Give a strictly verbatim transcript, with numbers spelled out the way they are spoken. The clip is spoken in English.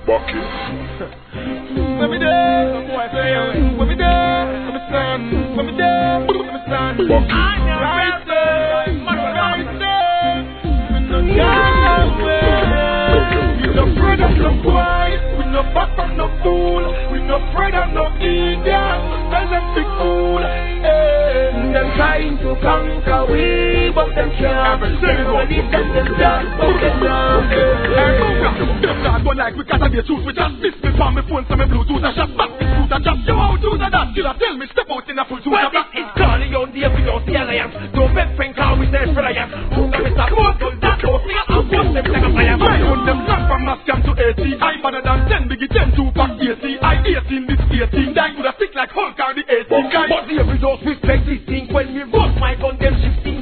Bucket. When me there, when me there, when me stand, when me there, when me stand. Bucket. Right there, right there. We no we no afraid of no boy, we no back of no fool, we no afraid of no idiot. Tell them be cool. Them trying to conquer we, but them can't. Everybody them them done, but them not. Them not go like we gotta be truth. We just miss me from my phone, so my Bluetooth I shut back. Bluetooth I drop you out, do that. Killer tell me step out in a full suit. Well, this is calling on the we don't see alliance. Don't bet friend call we say friend.